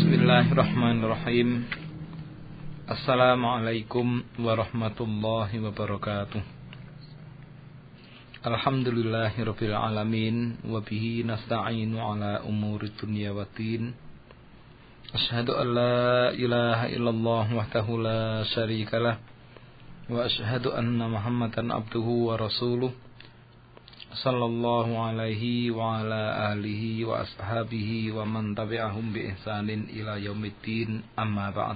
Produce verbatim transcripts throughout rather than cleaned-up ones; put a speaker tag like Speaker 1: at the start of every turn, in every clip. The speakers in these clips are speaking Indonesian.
Speaker 1: Bismillahirrahmanirrahim. Assalamualaikum warahmatullahi wabarakatuh. Alhamdulillahirabbil alamin wa bihi nasta'inu ala umuri dunya waddin. Asyhadu an la ilaha illallah wahdahu la syarikalah wa asyhadu anna Muhammadan abduhu wa rasuluh. Sallallahu alaihi wa ala alihi wa ashabihi wa man tabi'ahum bi ihsanin ila yaumiddin, amma ba'd.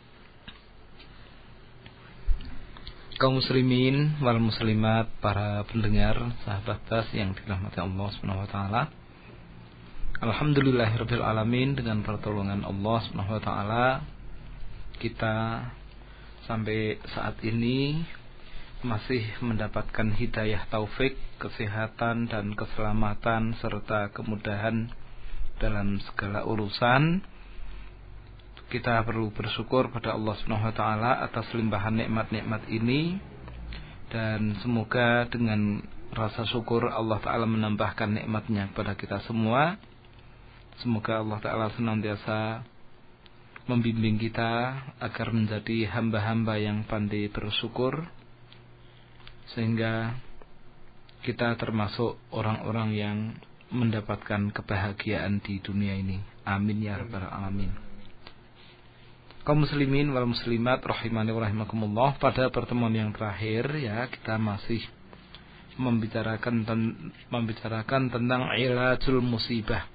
Speaker 1: Kaum muslimin wal muslimat, para pendengar sahabat tas yang dirahmati Allah Subhanahu wa taala. Alhamdulillahirabbil alamin, dengan pertolongan Allah Subhanahu wa taala kita sampai saat ini masih mendapatkan hidayah taufik, kesehatan dan keselamatan serta kemudahan dalam segala urusan. Kita perlu bersyukur pada Allah Subhanahu wa taala atas limpahan nikmat-nikmat ini, dan semoga dengan rasa syukur Allah taala menambahkan nikmatnya kepada kita semua. Semoga Allah taala senantiasa membimbing kita agar menjadi hamba-hamba yang pandai bersyukur, sehingga kita termasuk orang-orang yang mendapatkan kebahagiaan di dunia ini. Amin ya rabbal alamin. Kaum muslimin wal muslimat rahimani wa rahimakumullah, pada pertemuan yang terakhir ya kita masih membicarakan ten, membicarakan tentang ilajul musibah.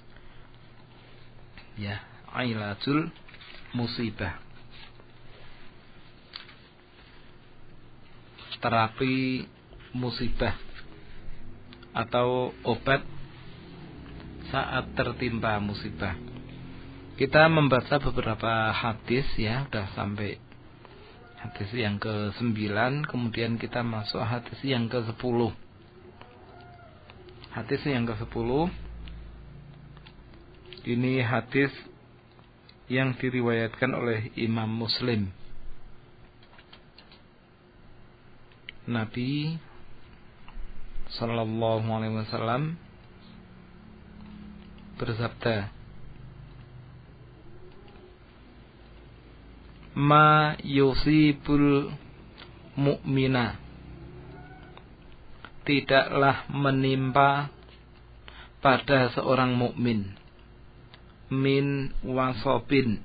Speaker 1: Ya, ilajul musibah. Terapi musibah atau obat saat tertimpa musibah. Kita membaca beberapa hadis ya, sudah sampai hadis yang ke sembilan, kemudian kita masuk hadis yang ke sepuluh. Hadis yang ke sepuluh ini hadis yang diriwayatkan oleh Imam Muslim. Nabi sallallahu alaihi wasallam bersabda, "Ma yusibul mu'mina," tidaklah menimpa pada seorang mukmin, min wasobin,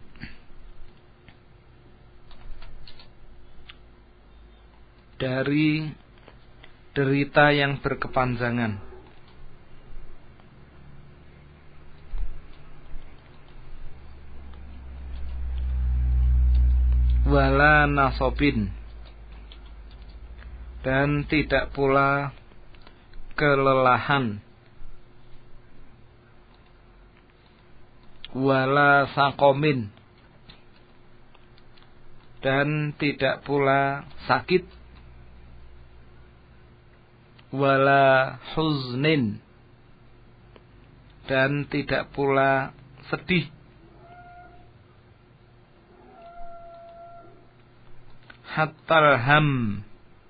Speaker 1: dari derita yang berkepanjangan, wala nasobin, dan tidak pula kelelahan, wala sakomin, dan tidak pula sakit, wala huznin, dan tidak pula sedih, hattal ham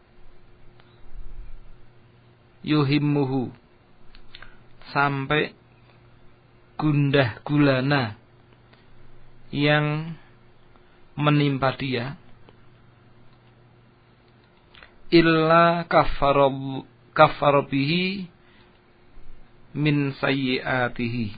Speaker 1: yuhimmuhu, sampai gundah gulana yang menimpa dia, illa kafarab kafar bihi min sayyiatihi,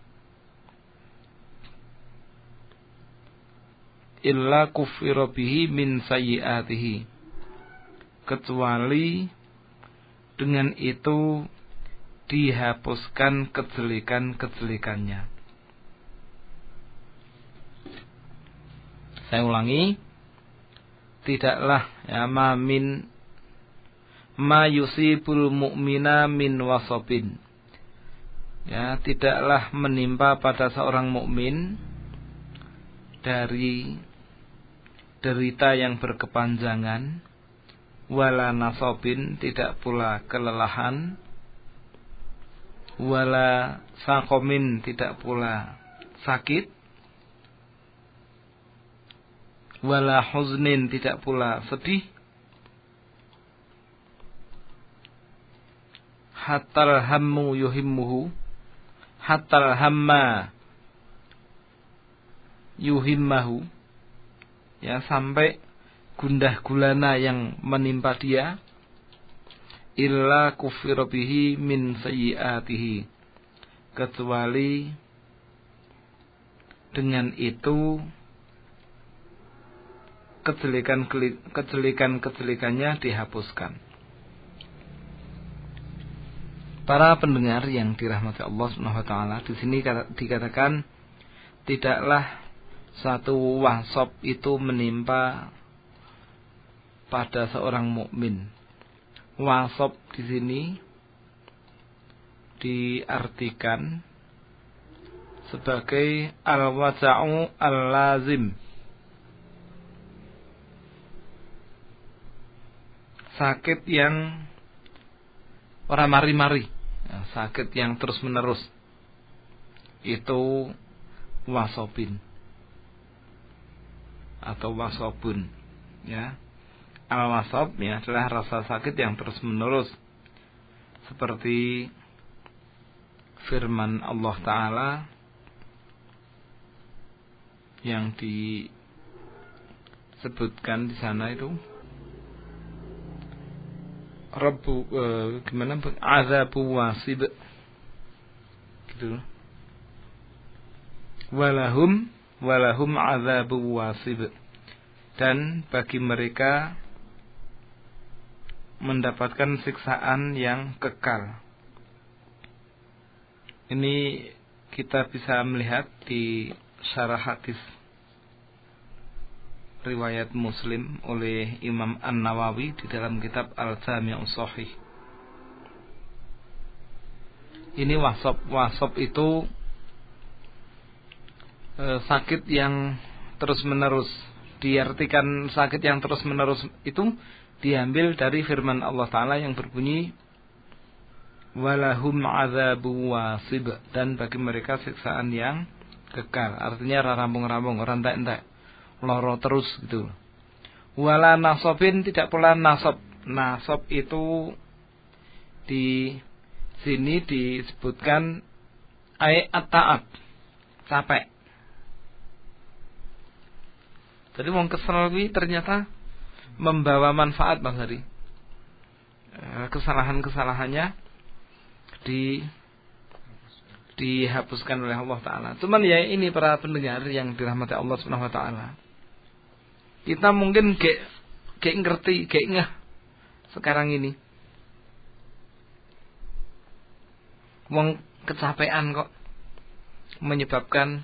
Speaker 1: illa kufira bihi min sayyiatihi, kecuali dengan itu dihapuskan kejelekan-kejelekannya. Saya ulangi, tidaklah ya ma min ma yusibul mu'mina min wasobin, ya tidaklah menimpa pada seorang mukmin dari derita yang berkepanjangan, wala nasobin, tidak pula kelelahan, wala sakomin, tidak pula sakit, wala huznin, tidak pula sedih, hatal hammu yuhimmuhu, hatal hamma yuhimmahu, ya, sampai gundah gulana yang menimpa dia, illa kufira bihi min sayyiatihi, kecuali dengan itu kejelekan kejelekan kejelekannya dihapuskan. Para pendengar yang dirahmati Allah Subhanahu wa taala, di sini dikatakan tidaklah satu wasop itu menimpa pada seorang mukmin. Wasop di sini diartikan sebagai al-waja'u al-lazim, sakit yang ora mari-mari, ya, sakit yang terus-menerus, itu wasobin atau wasobun, ya. Al-wasob, ya, adalah rasa sakit yang terus-menerus, seperti firman Allah Ta'ala yang disebutkan di sana itu, Rabbu uh, gimana azabu wasib gitu. Walahum walahum azabu wasib, dan bagi mereka mendapatkan siksaan yang kekal. Ini kita bisa melihat di syarah hadis riwayat Muslim oleh Imam An-Nawawi di dalam kitab Al-Jami' Shahih. Ini wasop, wasop itu e, sakit yang terus-menerus. Diartikan sakit yang terus-menerus itu diambil dari firman Allah Ta'ala yang berbunyi walahum azabu wasib, dan bagi mereka siksaan yang kekal. Artinya rarampung-rampung, rantai-rantai, loro terus gitu. Wala nasobin, tidak pula nasob. Nasob itu di sini disebutkan ay at-ta'ab, capek. Jadi wong kesel kuwi ternyata membawa manfaat, Bang Hari. Kesalahan-kesalahannya di dihapuskan oleh Allah Ta'ala. Cuman ya ini para pendengar yang dirahmati Allah Subhanahu wa taala, kita mungkin gak, gak ngerti, gak ngeh sekarang ini. Wong kecapean kok menyebabkan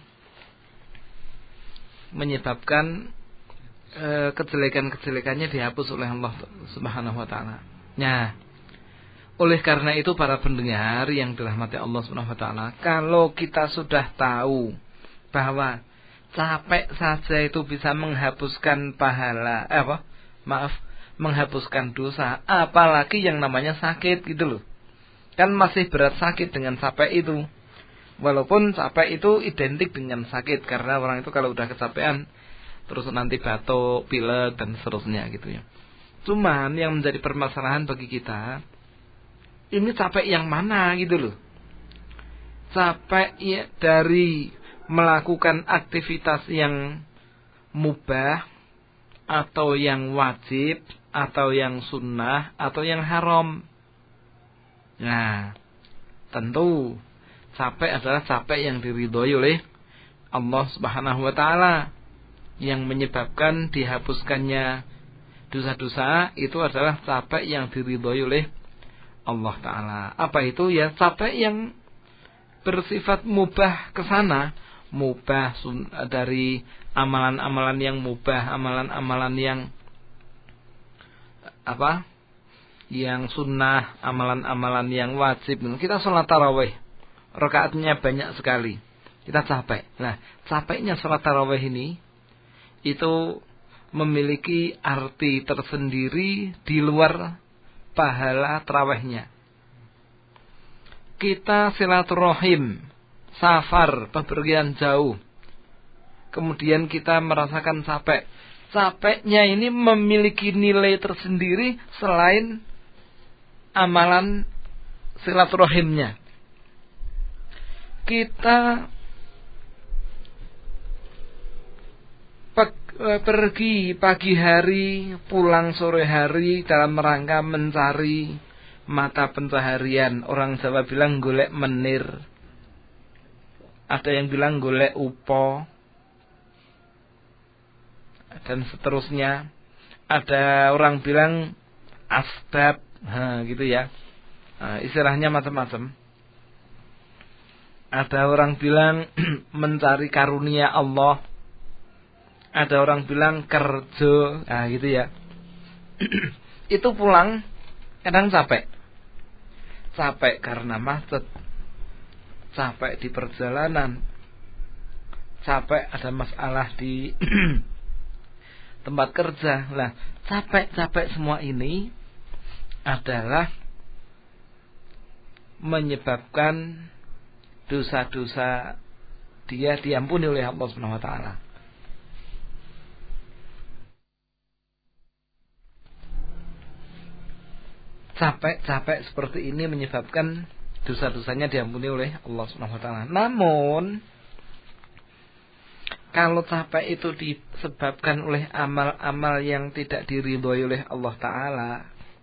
Speaker 1: menyebabkan e, kejelekan-kejelekannya dihapus oleh Allah Subhanahu wa taala. Nah, oleh karena itu para pendengar yang dirahmati Allah Subhanahu wa taala, kalau kita sudah tahu bahwa capek saja itu bisa menghapuskan pahala, eh apa? Maaf, menghapuskan dosa, apalagi yang namanya sakit gitu loh. Kan masih berat sakit dengan capek itu. Walaupun capek itu identik dengan sakit, karena orang itu kalau udah kecapean terus nanti batuk, pilek dan seterusnya gitu ya. Cuman yang menjadi permasalahan bagi kita, ini capek yang mana gitu loh. Capek ya dari melakukan aktivitas yang mubah, atau yang wajib, atau yang sunnah, atau yang haram. Nah, tentu capek adalah capek yang diridhoi oleh Allah Subhanahu wa taala, yang menyebabkan dihapuskannya dosa-dosa itu adalah capek yang diridhoi oleh Allah Ta'ala. Apa itu? Ya capek yang bersifat mubah kesana, mubah dari amalan-amalan yang mubah, amalan-amalan yang apa? Yang sunnah, amalan-amalan yang wajib. Kita sholat tarawih, rakaatnya banyak sekali, kita capek. Nah, capeknya sholat tarawih ini itu memiliki arti tersendiri di luar pahala tarawihnya. Kita silaturahim, safar, bepergian jauh, kemudian kita merasakan capek. Capeknya ini memiliki nilai tersendiri selain amalan silaturahimnya. Kita pergi pagi hari, pulang sore hari dalam rangka mencari mata pencaharian. Orang Jawa bilang golek menir, ada yang bilang golek upo, dan seterusnya. Ada orang bilang asbab, nah, gitu ya. Nah, istilahnya macam-macam. Ada orang bilang mencari karunia Allah. Ada orang bilang kerja, nah gitu ya. Itu pulang kadang capek. Capek karena macet. Capek di perjalanan. Capek ada masalah di tempat kerja. Lah, capek-capek semua ini adalah menyebabkan dosa-dosa dia diampuni oleh Allah Subhanahu wa taala. Capek-capek seperti ini menyebabkan dosa-dosanya diampuni oleh Allah Subhanahu wa taala. Namun kalau capek itu disebabkan oleh amal-amal yang tidak diridhoi oleh Allah Ta'ala,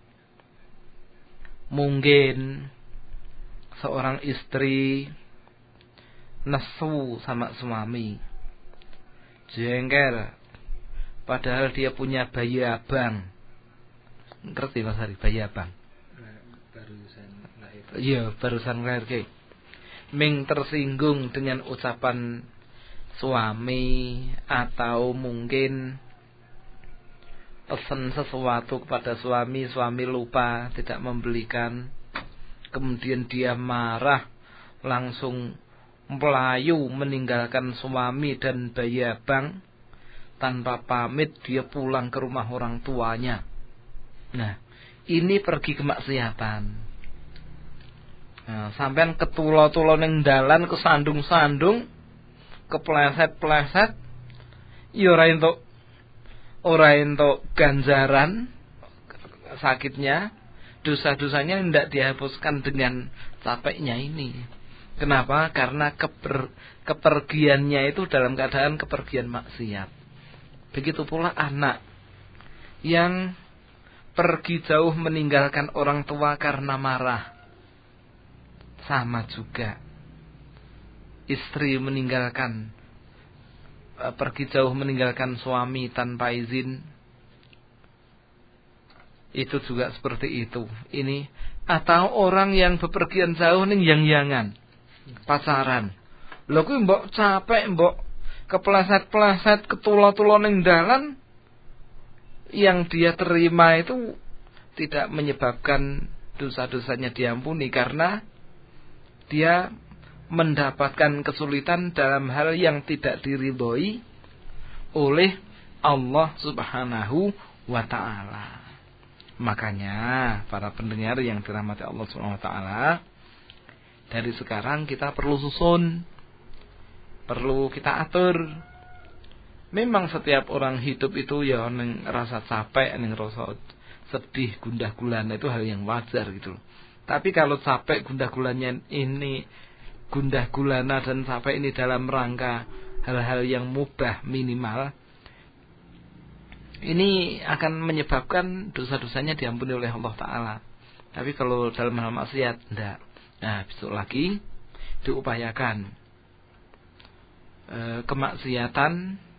Speaker 1: mungkin seorang istri nesu sama suami, jengkel, padahal dia punya bayi abang. Ngerti Mas Hari, bayi abang?
Speaker 2: Barusan lahir.
Speaker 1: Iya, barusan lahir. Ming tersinggung dengan ucapan suami, atau mungkin pesan sesuatu kepada suami, suami lupa tidak membelikan, kemudian dia marah, langsung melayu meninggalkan suami dan bayi abang tanpa pamit, dia pulang ke rumah orang tuanya. Nah, ini pergi kemaksiatan. Nah, sampean ketulo-tulo ning dalan, kesandung-sandung, kepleset-pleset, ya ora entuk ora entuk ganjaran sakitnya, dosa-dosanya tidak dihapuskan dengan capeknya ini. Kenapa? Karena keper, kepergiannya itu dalam keadaan kepergian maksiat. Begitu pula anak yang pergi jauh meninggalkan orang tua karena marah, sama juga. Istri meninggalkan, pergi jauh meninggalkan suami tanpa izin, itu juga seperti itu. Ini atau orang yang bepergian jauh ning yang-yangan, pacaran. Lho kuwi mbok capek, mbok kepleset-pleset, ketulo-tulo ning dalan, yang dia terima itu tidak menyebabkan dosa-dosanya diampuni karena dia mendapatkan kesulitan dalam hal yang tidak diridhoi oleh Allah Subhanahu wa taala. Makanya para pendengar yang dirahmati Allah Subhanahu wa taala, dari sekarang kita perlu susun, perlu kita atur. Memang setiap orang hidup itu ya neng rasa capek, neng rasa sedih, gundah gulana, itu hal yang wajar gitu loh. Tapi kalau capek gundah gulananya ini gundah gulana dan capek ini dalam rangka hal-hal yang mubah minimal, ini akan menyebabkan dosa-dosanya diampuni oleh Allah Ta'ala. Tapi kalau dalam hal maksiat, tidak. Nah, besok lagi diupayakan e, kemaksiatan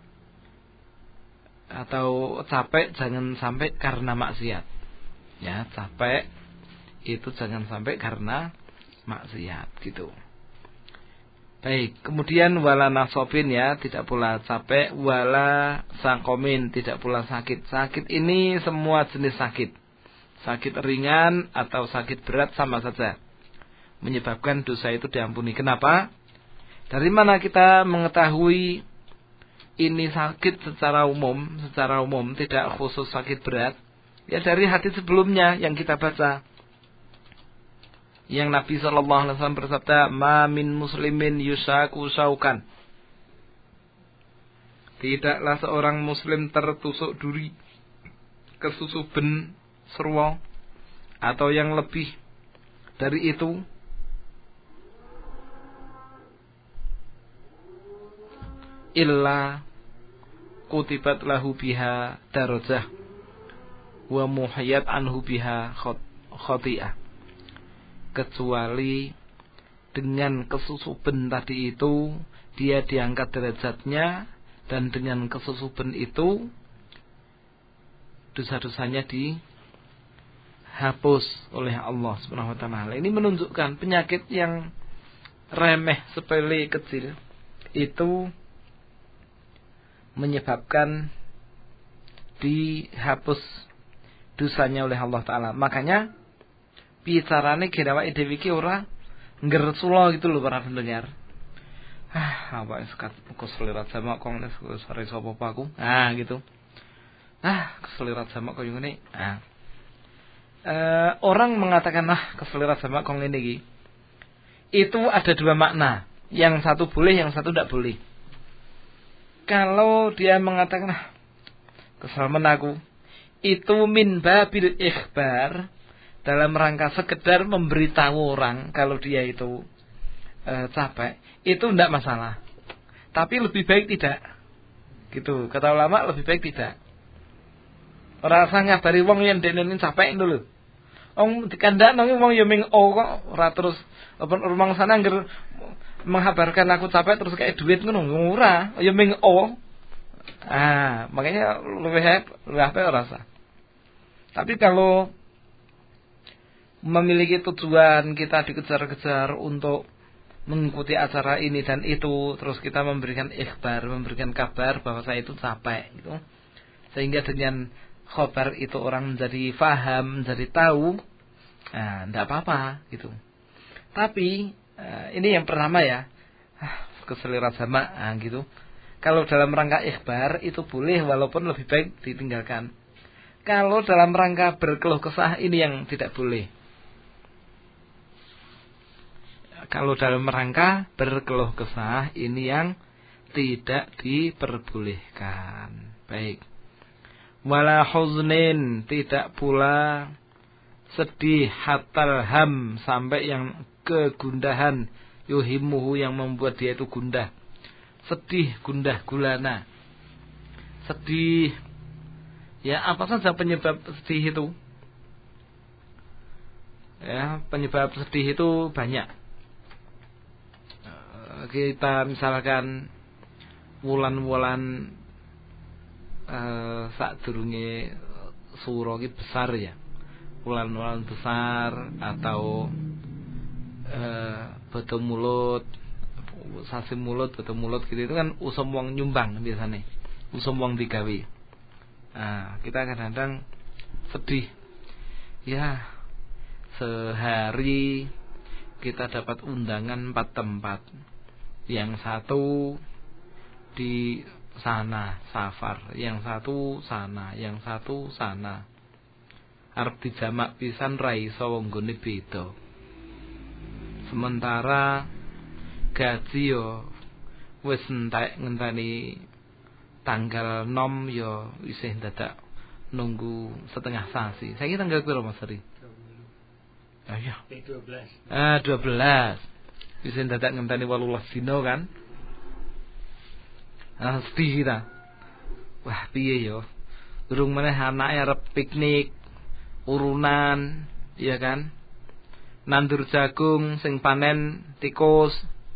Speaker 1: atau capek jangan sampai karena maksiat. Ya, capek itu jangan sampai karena maksiat gitu. Baik, kemudian wala nasobin, ya, tidak pula capek, wala sangkomin, tidak pula sakit. Sakit ini semua jenis sakit. Sakit ringan atau sakit berat sama saja menyebabkan dosa itu diampuni. Kenapa? Dari mana kita mengetahui ini sakit secara umum, secara umum tidak khusus sakit berat? Ya dari hadis sebelumnya yang kita baca. Yang Nabi shallallahu alaihi wasallam bersabda, "Ma min muslimin yusaku saukan." Tidaklah seorang muslim tertusuk duri, kesusuben serwa, atau yang lebih dari itu, illa kutibat lahu biha darajah wa muhayyat anhu biha khoti'ah, kecuali dengan kesusuban tadi itu dia diangkat derajatnya, dan dengan kesusuban itu dosa-dosanya dihapus oleh Allah Subhanahu wa taala. Ini menunjukkan penyakit yang remeh, sepele, kecil itu menyebabkan dihapus dosanya oleh Allah taala. Makanya bicarane genawake dhewe iki ora ngersula gitu loh para pendengar. Ah, apa sekat keselirat sama kok nek sore sapa aku. Ah, gitu. Ah, keselirat sama kok ngene. Ah. Eh, orang mengatakan ah keselirat sama kok ngene iki. Itu ada dua makna. Yang satu boleh, yang satu tidak boleh. Kalau dia mengatakan ah, kesel aku, itu min babil ikhbar, dalam rangka sekedar memberitahu orang kalau dia itu e, capek, itu tidak masalah. Tapi lebih baik tidak. Gitu, kata ulama lebih baik tidak. Rasa ngabari wong yang dene capek dulu. Wong dikandakno wong ya ming o kok ora terus rumang sana ngger menghabarkan aku capek terus kayak duit ngono ora, ya ming o. Ah, makanya lebih lebih apa rasa. Tapi kalau memiliki tujuan, kita dikejar-kejar untuk mengikuti acara ini dan itu, terus kita memberikan ikhbar, memberikan kabar bahwa saya itu capek gitu. Sehingga dengan khabar itu orang menjadi faham, menjadi tahu, nah, tidak apa-apa gitu. Tapi ini yang pertama ya, keselirat sama nah, gitu. Kalau dalam rangka ikhbar itu boleh, walaupun lebih baik ditinggalkan. Kalau dalam rangka berkeluh kesah ini yang tidak boleh. Kalau dalam rangka berkeluh kesah ini yang tidak diperbolehkan. Baik. Wala huznin, tidak pula sedih, hatal ham, sampai yang kegundahan, yuhimuhu, yang membuat dia itu gundah. Sedih, gundah, gulana. Sedih. Ya, apa saja penyebab sedih itu? Ya, penyebab sedih itu banyak. Kita misalkan wulan-wulan eh, sadurunge suro iki besar ya. Wulan-wulan besar atau eh, betul mulut, sasi mulut, betul mulut gitu, itu kan usum wong nyumbang biasanya. Usum wong digawe. Nah, kita kadang-kadang sedih. Ya, sehari kita dapat undangan empat tempat. Yang satu di sana safar, yang satu sana, yang satu sana. Arep dijamak pisan ra iso wong nggone beda. Sementara gaji yo wis entek ngenteni tanggal enam yo isih dadak nunggu setengah sasi. Saiki tanggal piro Mas Ri? Ayo. dua belas. Ah, dua belas. Bisa dadak ngenteni wolulas dina kan. Ah, sedih kita. Wah, piye yo? Durung meneh anake arep piknik, urunan, iya kan? Nandur jagung sing panen tikus.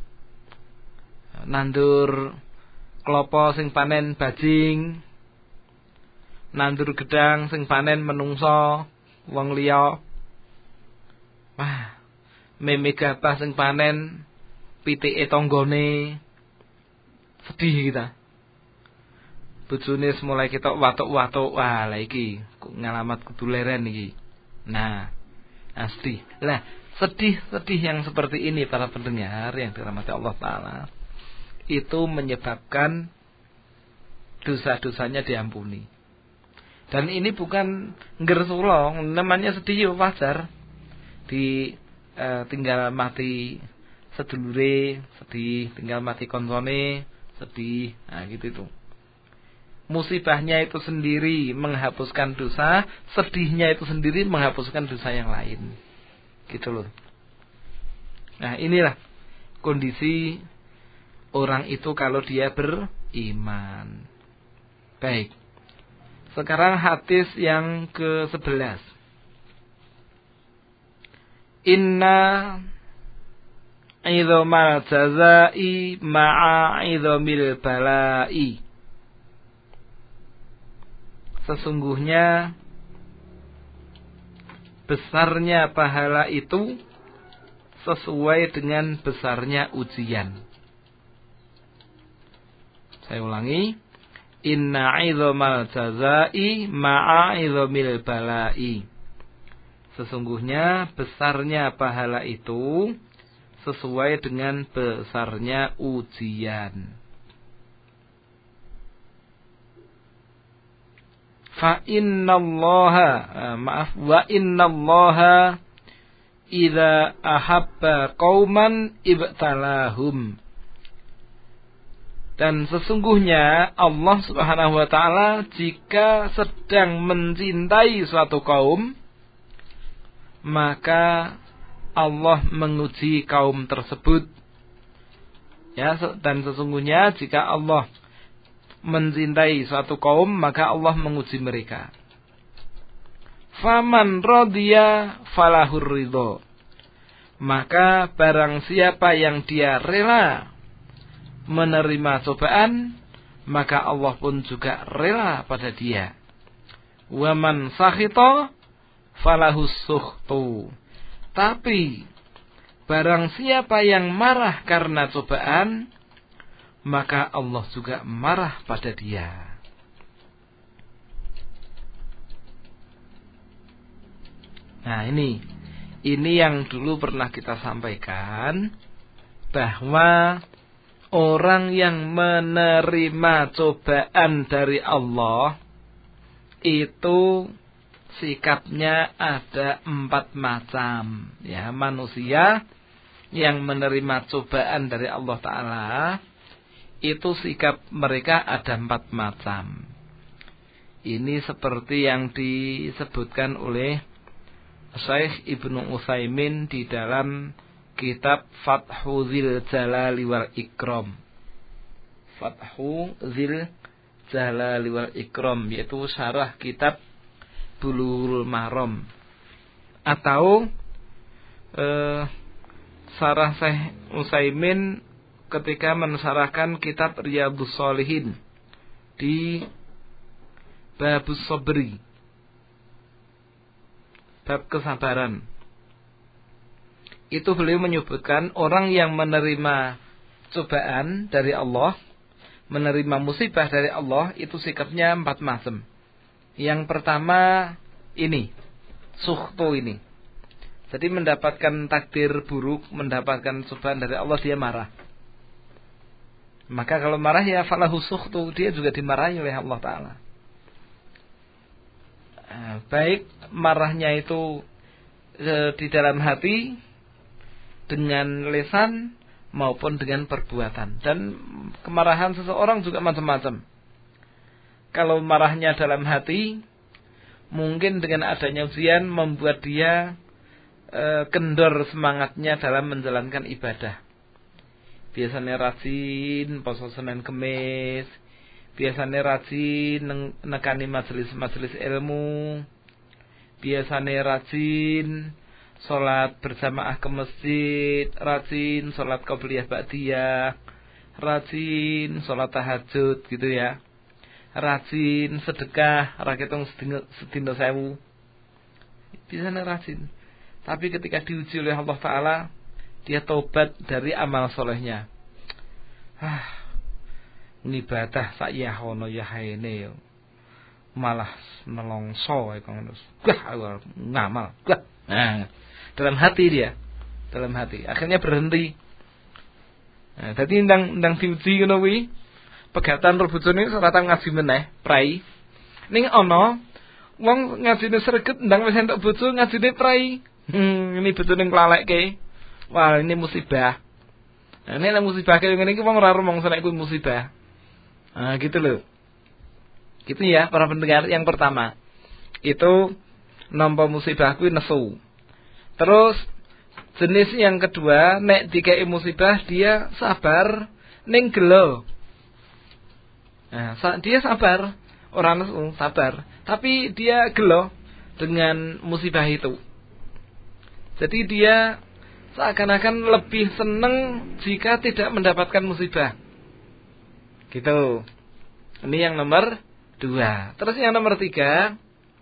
Speaker 1: Nandur klopo sing panen bajing. Nandur gedang sing panen menungso, wong liya. Wah, meme gabah sing panen pitike tanggane. Sedih kita. Bojone mulai kita watuk-watuk, wah lha iki ngalamat kudu leren iki. Nah, asli. Lah, sedih-sedih yang seperti ini para pendengar yang dirahmati Allah taala, itu menyebabkan dosa-dosanya diampuni. Dan ini bukan nggersulong, namanya sedih wajar. Di e, tinggal mati sedulure, sedih, tinggal mati koncone, sedih. Nah, gitu itu. Musibahnya itu sendiri menghapuskan dosa, sedihnya itu sendiri menghapuskan dosa yang lain. Gitu loh. Nah, inilah kondisi orang itu kalau dia beriman. Baik. Sekarang hadis yang ke sebelas. Inna idhamal jazai ma'a idhamil balai. Sesungguhnya besarnya pahala itu sesuai dengan besarnya ujian. Saya ulangi. Inna idhamal jazai ma'a idhamil balai. Sesungguhnya besarnya pahala itu sesuai dengan besarnya ujian. Fa innallaha maaf wa innallaha idza ahabba qauman ibtalahum. Dan sesungguhnya Allah Subhanahu wa taala jika sedang mencintai suatu kaum, maka Allah menguji kaum tersebut. Ya, dan sesungguhnya jika Allah mencintai suatu kaum, maka Allah menguji mereka. Faman radiya falahur ridho. Maka barang siapa yang dia rela menerima cobaan, maka Allah pun juga rela pada dia. Waman sakhita falahus sukhtu. Tapi barang siapa yang marah karena cobaan, maka Allah juga marah pada dia. Nah ini, ini yang dulu pernah kita sampaikan, bahwa orang yang menerima cobaan dari Allah itu sikapnya ada empat macam. Ya, manusia yang menerima cobaan dari Allah Ta'ala, itu sikap mereka ada empat macam. Ini seperti yang disebutkan oleh Syekh Ibnu Utsaimin di dalam kitab Fathu Dzil Jalali wal Ikram. Fathu Dzil Jalali wal Ikram, yaitu syarah kitab Bulughul Maram, atau eh, syarah Syekh Utsaimin ketika mensyarahkan kitab Riyadhus Shalihin di Babus Sabri, bab kesabaran. Itu beliau menyebutkan orang yang menerima cobaan dari Allah, menerima musibah dari Allah, itu sikapnya empat macam. Yang pertama ini, sukhtu ini. Jadi mendapatkan takdir buruk, mendapatkan cobaan dari Allah, dia marah. Maka kalau marah ya falahu sukhtu, dia juga dimarahi oleh Allah Ta'ala. Baik marahnya itu e, di dalam hati, dengan lisan maupun dengan perbuatan. Dan kemarahan seseorang juga macam-macam. Kalau marahnya dalam hati, mungkin dengan adanya ujian membuat dia e, kendor semangatnya dalam menjalankan ibadah. Biasanya rajin puasa Senin Kemis, biasanya rajin nekani majelis-majelis ilmu, biasanya rajin sholat berjamaah ke masjid, rajin sholat qobliyah ba'diyah, rajin sholat tahajud gitu ya, rajin sedekah, rakitung sedina sewu, biasanya rajin. Tapi ketika diuji oleh Allah Ta'ala, dia taubat dari amal solehnya. Ah, ngibadah saya hono ya hene malah nelongso kok gah ngamal gah. Nah, dalam hati dia, dalam hati. Akhirnya berhenti. Nah, dadi ndang ndang diuji ngono kuwi, pegatan rebujane ora tau ngaji meneh, prai. Ning ana wong ngajine sreget ndang wis entuk bojo ngajine prai. Hmm, ini bojone nglalekke. Wah, ini musibah. Nah, ini lah musibah kayak gini, wong ora rumangsa nek kuwi musibah. Nah, gitu loh. Gitu ya, para pendengar. Yang pertama, itu nampa musibah kuwi nesu. Terus jenis yang kedua, nek dikei musibah dia sabar ning gelo. Nah, dia sabar. orang sabar, tapi dia gelo dengan musibah itu. Jadi dia seakan-akan lebih senang jika tidak mendapatkan musibah. Gitu. Ini yang nomor dua. Terus yang nomor tiga,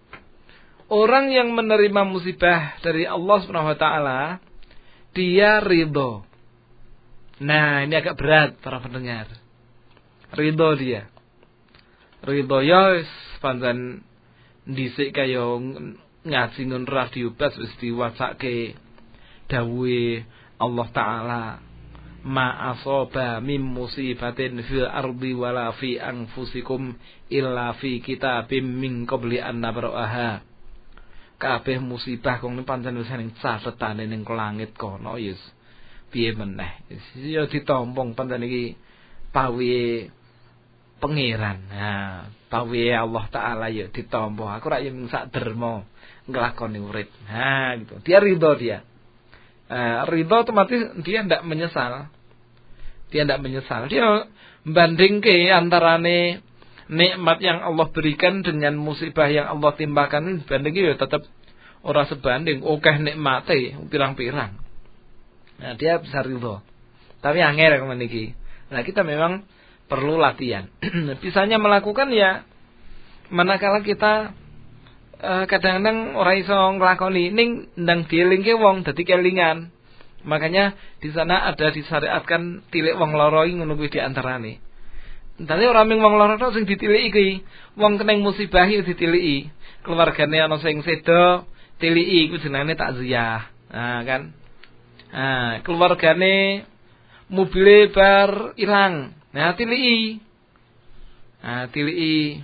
Speaker 1: orang yang menerima musibah dari Allah Subhanahu Wa Taala, dia ridho. Nah, ini agak berat para pendengar. Ridho dia. Ridho ya pancen dhisik kaya ngaji nun radio bas wis diwacake dawuhe Allah Taala, ma asaba mim musibatin fil ardi wala fi anfusikum illa fi kitabim min qabli an nabraha. Kabeh musibah kong pancen wis ning catetane ning langit kono yes. Piye meneh? Ya ditompong pancen iki pawihe pangeran. Nah, pawihe Allah Taala ya ditampa. Aku ra yen sak derma nglakoni urip. Nah, gitu. Dia ridho dia. Uh, ridho otomatis dia tidak menyesal. Dia tidak menyesal. Dia membandingke antarane nikmat yang Allah berikan dengan musibah yang Allah timpakan, bandingke ya tetap ora sebanding. Akeh nikmate pirang-pirang. Nah, dia bisa ridho. Tapi angel ngene iki. Nah, kita memang perlu latihan. Bisanya melakukan ya manakala kita Uh, kadang-kadang ora iso nglakoni ning ndang dielingke wong dadi kelingan. Makanya di sana ada disyariatkan tilik wong loro iki ngono kuwi di antarane. Dadi ora mung wong loro tok sing ditiliki kuwi, wong keneng musibah iki ditiliki. Keluargane ana sing sedo, tiliki kuwi jenenge takziah. Nah, kan. Nah, keluargane mobile bar ilang. Nah, tiliki. Nah, tiliki.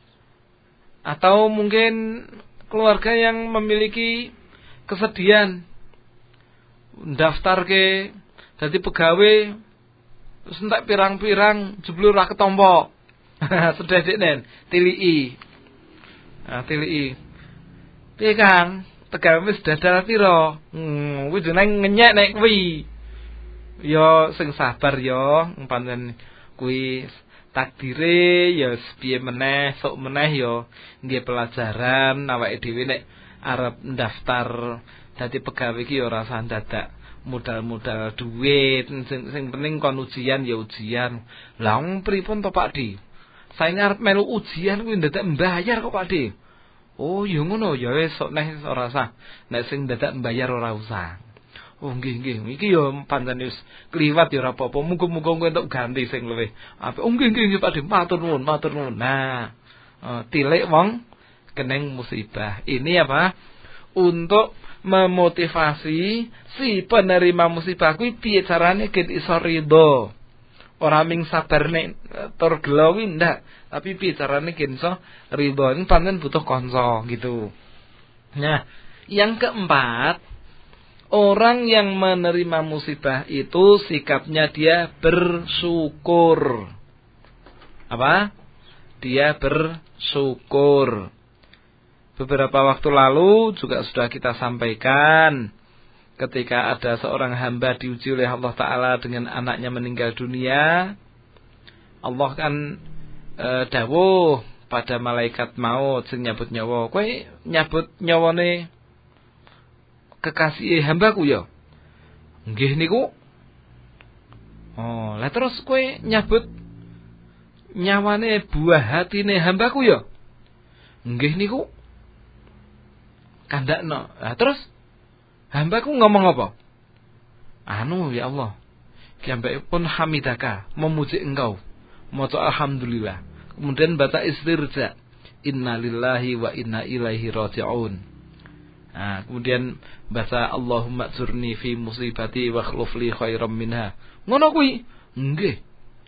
Speaker 1: Atau mungkin keluarga yang memiliki kesedihan, daftar ke jadi pegawai terus entek pirang-pirang jebul ora ketompo. Sedhek-dheknen tiliki. Nah, tiliki. Piye Kang? Tegawe wis dadal pira? Hmm, kuwi jeneng ngenyek nek kuwi. Ya sing sabar ya, pancen kuwi takdire ya piye meneh sok meneh ya nggih pelajaran awake dhewe nek arep ndaftar dadi pegawai iki ya ora usah dadak modal-modal duit sing, sing penting kon ujian ya ujian. Lah wong pripun to Pak Di? Saya ngarep melu ujian kuwi dadak mbayar kok Pak Di. Oh ya ngono ya wis sok neh ora usah. Nek sing dadak mbayar ora usah. Oh nggih nggih, iki ya pancen wis kliwat ya ora apa-apa. Muga-muga kowe entuk ganti sing luwih apik. Oh nggih nggih Pak Di, matur nuwun, matur nuwun. Nah, uh, tilik wong keneng musibah. Ini apa? Untuk memotivasi si penerima musibah kuwi piye carane gen iso ridho. Ora ming sabar nek tur gelo kuwi ndak, tapi piye carane gen iso ridho. Ini pancen butuh kanca gitu. Nah, yang keempat, orang yang menerima musibah itu sikapnya dia bersyukur. Apa? Dia bersyukur. Beberapa waktu lalu juga sudah kita sampaikan ketika ada seorang hamba diuji oleh Allah Ta'ala dengan anaknya meninggal dunia. Allah kan e, dawuh pada malaikat maut sing nyabut nyawa. Kowe nyabut nyawane kekasih hambaku ya. Nggih niku. Oh, lah terus kowe nyabut nyawane buah hatine hambaku ya. Nggih niku. Kandakno. Lah terus hambaku ngomong apa? Anu ya Allah. Kiambekipun hamidaka, memuji engkau. Maca alhamdulillah. Kemudian baca istirja. Innalillahi wa inna ilaihi raji'un. Nah, kemudian baca Allahumma dzurni fi musibati wa khluf li khairam minha. Ngono kuwi. Nggih.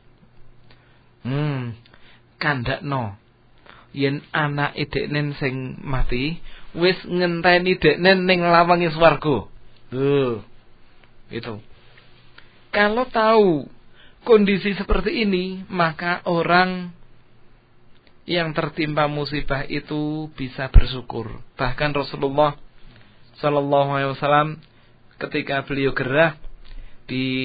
Speaker 1: Hmm. Kandakno yen anake deknen sing mati wis ngenteni deknen ning lawange swarga. Lho. Itu. Kalau tahu kondisi seperti ini, maka orang yang tertimpa musibah itu bisa bersyukur. Bahkan Rasulullah Sallallahu Alaihi Wasallam ketika beliau gerah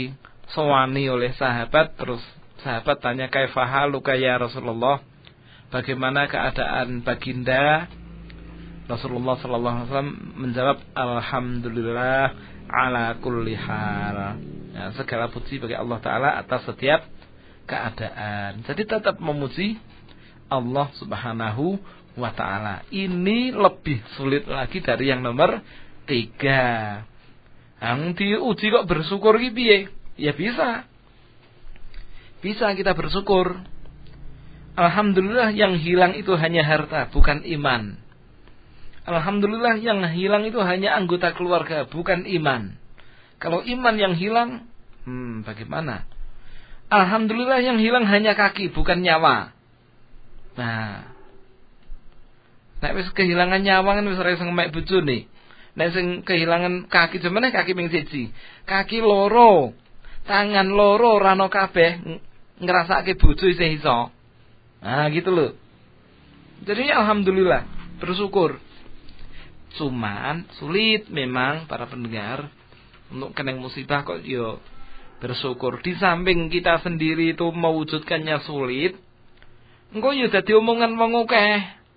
Speaker 1: disowani oleh sahabat, terus sahabat tanya kaifahaluka ya Rasulullah, bagaimana keadaan baginda, Rasulullah sallallahu alaihi wasallam menjawab alhamdulillah ala kulli hal. Ya, segala puji bagi Allah Ta'ala atas setiap keadaan. Jadi tetap memuji Allah Subhanahu wa Ta'ala. Ini lebih sulit lagi dari yang nomor tiga. Yang diuji kok bersyukur gitu ya? Ya bisa. Bisa kita bersyukur. Alhamdulillah yang hilang itu hanya harta, bukan iman. Alhamdulillah yang hilang itu hanya anggota keluarga, bukan iman. Kalau iman yang hilang, hmm, bagaimana? Alhamdulillah yang hilang hanya kaki, bukan nyawa. Nah, nek wis kehilangan nyawa kan wis ora iso ngemek bojone. Nek sing kehilangan kaki jemene kaki ping siji. Kaki loro, tangan loro ora ono kabeh ngrasake bojo isih iso. Nah, gitu loh. Jadi alhamdulillah, bersyukur. Cuman sulit memang para pendengar untuk kena musibah kok yo bersyukur. Di samping kita sendiri itu mewujudkannya sulit, engko yo dadi omongan wong akeh.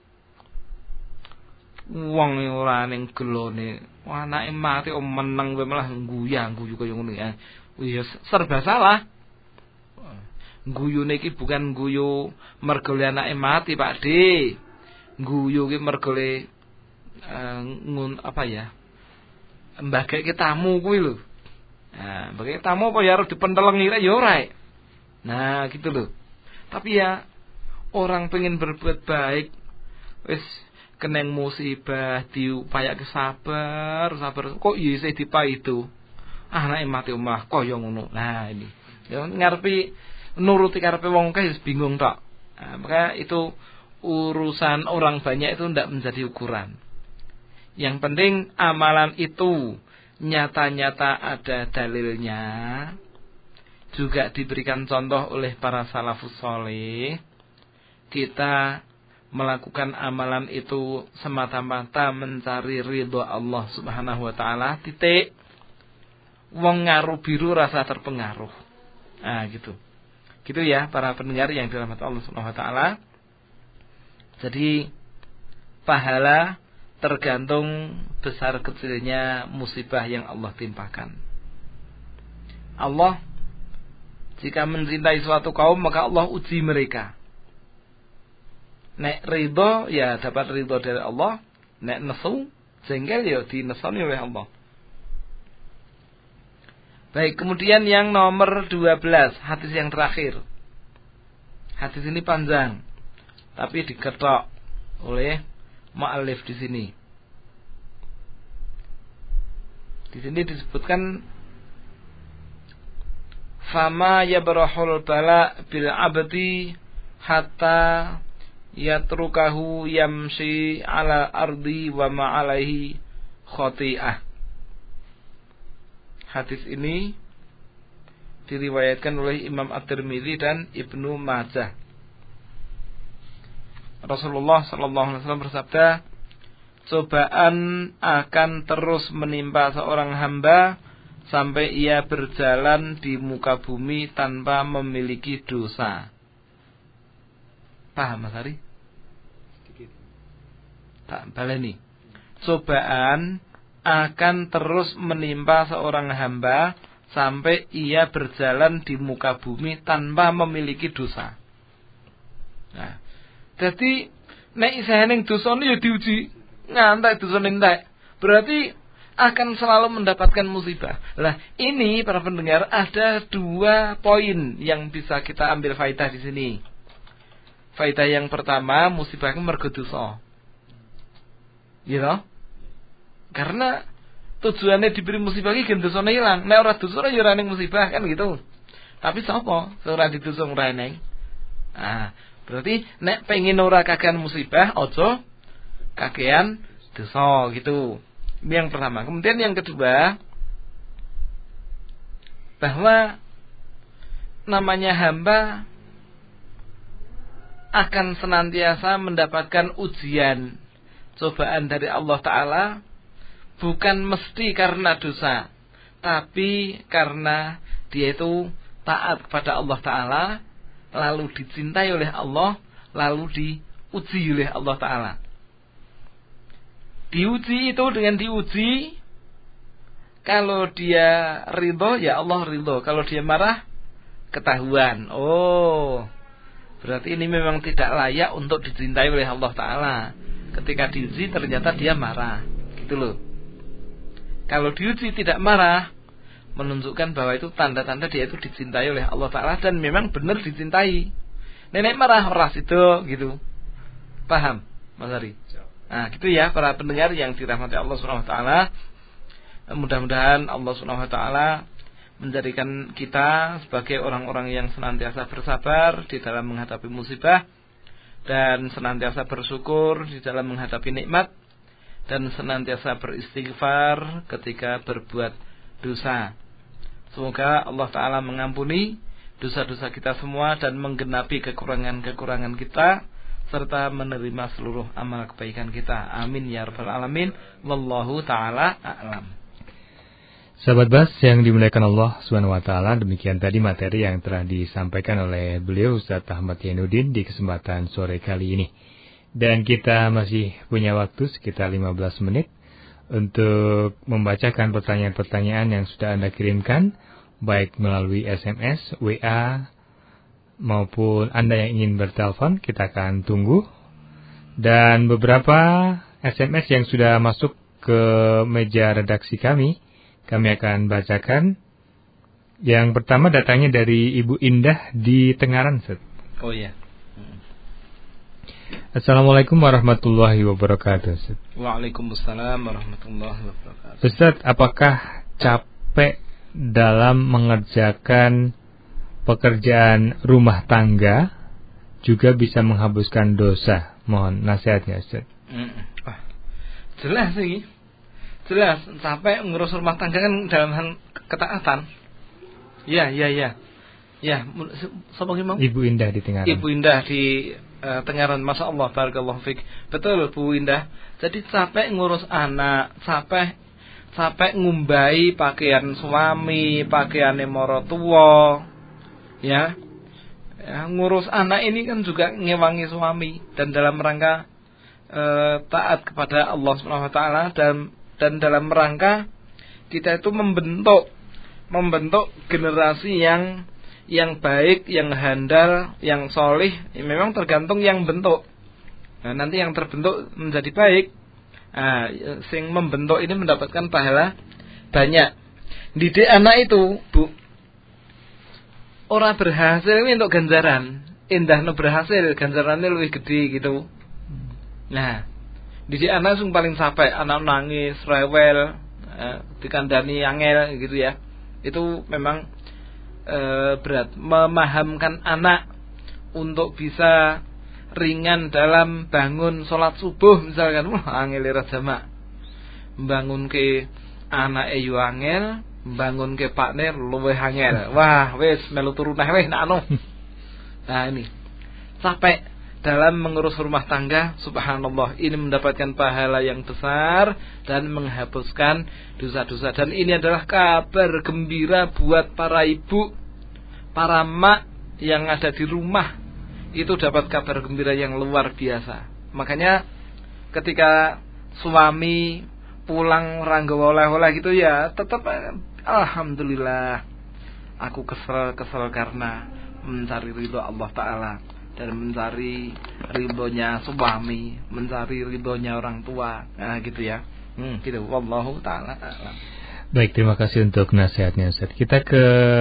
Speaker 1: Wong ora ning gelone, anake mati om meneng kowe malah guyang guyu kaya ngono ya. Wis serba salah. Guyune iki bukan guyu mergo anake mati, Pak D. Guyu ki mergo Uh, ngun apa ya mbageke tamu kuwi lho. Nah, mbageke tamu apa ya harus dipentelengi ya ora. Nah, gitu loh. Tapi ya orang pengen berbuat baik wis kena musibah diupayake sabar, sabar kok ya isih dipaido. Ah, anake mati omah kaya ngono. Nah, ini. Ya ngarepi nuruti karepe wong kae bingung tok. Nah, maka itu urusan orang banyak itu ndak menjadi ukuran. Yang penting amalan itu nyata-nyata ada dalilnya, juga diberikan contoh oleh para salafus saleh. Kita melakukan amalan itu semata-mata mencari ridho Allah Subhanahu wa Ta'ala. Titik. Wong ngaruh biru rasa terpengaruh. Nah, gitu. Gitu ya para pendengar yang dirahmati Allah Subhanahu wa Ta'ala. Jadi pahala tergantung besar kecilnya musibah yang Allah timpakan. Allah jika mencintai suatu kaum maka Allah uji mereka. Nek ridho ya dapat ridho dari Allah, nek nesu jengkel ya dinesoni oleh Allah. Baik, kemudian yang nomor dua belas, hadis yang terakhir. Hadis ini panjang tapi diketok oleh mu'allif di sini. Di sini disebutkan fama yabrahul bala bil abdi hatta yatrukahu yamshi ala ardi wa ma alaihi khati'ah. Hadis ini diriwayatkan oleh Imam At-Tirmidzi dan Ibnu Majah. Rasulullah sallallahu alaihi wasallam bersabda, cobaan akan terus menimpa seorang hamba sampai ia berjalan di muka bumi tanpa memiliki dosa. Paham Mas Ari? Sedikit. Tak baleni. Cobaan akan terus menimpa seorang hamba sampai ia berjalan di muka bumi tanpa memiliki dosa. Nah, jadi nek isane dosane ya diuji, ngantek dosane entek. Berarti akan selalu mendapatkan musibah. Lah, ini para pendengar ada dua poin yang bisa kita ambil faedah di sini. Faedah yang pertama, musibah itu mergo dosa. You know? Karena tujuannya diberi musibah iki gen dosane ilang. Nek ora dosa ya ora ning musibah kan gitu. Tapi sapa ora didosa ora ning? Ah, berarti nek pengen ora kakean musibah, aja kakean dosa gitu. Ini yang pertama. Kemudian yang kedua, bahwa namanya hamba akan senantiasa mendapatkan ujian, cobaan dari Allah Ta'ala, bukan mesti karena dosa, tapi karena dia itu taat kepada Allah Ta'ala, lalu dicintai oleh Allah, lalu diuji oleh Allah Ta'ala. Diuji itu dengan diuji, kalau dia ridho ya Allah ridho, kalau dia marah ketahuan. Oh, berarti ini memang tidak layak untuk dicintai oleh Allah Ta'ala. Ketika diuji ternyata dia marah, gitu loh. Kalau diuji tidak marah, menunjukkan bahwa itu tanda-tanda dia itu dicintai oleh Allah Ta'ala dan memang benar dicintai. Nenek marah ras itu, gitu. Paham, Mas Ari? Nah, gitu ya para pendengar yang dirahmati Allah Subhanahu wa taala. Mudah-mudahan Allah Subhanahu wa taala menjadikan kita sebagai orang-orang yang senantiasa bersabar di dalam menghadapi musibah dan senantiasa bersyukur di dalam menghadapi nikmat dan senantiasa beristighfar ketika berbuat dosa. Semoga Allah Ta'ala mengampuni dosa-dosa kita semua dan menggenapi kekurangan-kekurangan kita serta menerima seluruh amal kebaikan kita. Amin ya rabbal alamin. Wallahu ta'ala a'lam.
Speaker 3: Sahabat Bas yang dimuliakan Allah Subhanahu wa taala, demikian tadi materi yang telah disampaikan oleh beliau Ustaz Ahmad Yainuddin di kesempatan sore kali ini. Dan kita masih punya waktu sekitar lima belas menit untuk membacakan pertanyaan-pertanyaan yang sudah Anda kirimkan baik melalui S M S, W A maupun Anda yang ingin bertelepon. Kita akan tunggu. Dan beberapa S M S yang sudah masuk ke meja redaksi kami, kami akan bacakan. Yang pertama datangnya dari Ibu Indah di Tengaran, Ustaz.
Speaker 1: Oh iya.
Speaker 3: Assalamualaikum warahmatullahi wabarakatuh, Ustaz.
Speaker 1: Waalaikumsalam warahmatullahi wabarakatuh.
Speaker 3: Ustaz, apakah capek dalam mengerjakan pekerjaan rumah tangga juga bisa menghapuskan dosa? Mohon nasihatnya, Ustaz.
Speaker 1: Mm. Wah, jelas sih. Jelas, sampai ngurus rumah tangga kan dalam hal ketaatan. Ya, ya, ya. Ya, siapa mau?
Speaker 3: Ibu Indah di Tengaran.
Speaker 1: Ibu Indah di uh, Tengaran, Masya Allah, barakallahu fik. Betul, Bu Indah. Jadi capek ngurus anak, capek capek ngumbai pakaian suami, pakaian morotua. Ya. Ya, ngurus anak ini kan juga ngewangi suami dan dalam rangka uh, taat kepada Allah Subhanahu wa taala dan dan dalam rangka kita itu membentuk membentuk generasi yang yang baik, yang handal, yang solih. Ya, memang tergantung yang bentuk. Nah, nanti yang terbentuk menjadi baik, nah, sing membentuk ini mendapatkan pahala banyak. Didik anak itu, Bu, orang berhasil ini untuk ganjaran. Indah no berhasil, ganjarannya lebih gede gitu. Nah, didik anak sing paling capek, anak nangis, rewel, eh, dikandani angel gitu ya. Itu memang eh, berat. Memahamkan anak untuk bisa ringan dalam bangun sholat subuh misalkan, wah angel jamak. Membangun ke anak eyu angel, membangun ke partner luwih angel. Wah, wis melu turu neh wis nak anu. Nah ini capek dalam mengurus rumah tangga, subhanallah, ini mendapatkan pahala yang besar dan menghapuskan dosa-dosa. Dan ini adalah kabar gembira buat para ibu, para mak yang ada di rumah. Itu dapat kabar gembira yang luar biasa. Makanya ketika suami pulang ranggawa oleh-oleh gitu ya, tetap alhamdulillah, aku kesel-kesel karena mencari ridho Allah Ta'ala dan mencari ridhonya suami, mencari ridhonya orang tua. Nah gitu ya. Hmm, gitu. Wallahu ta'ala a'lam.
Speaker 3: Baik, terima kasih untuk nasihatnya, Ustaz. Kita ke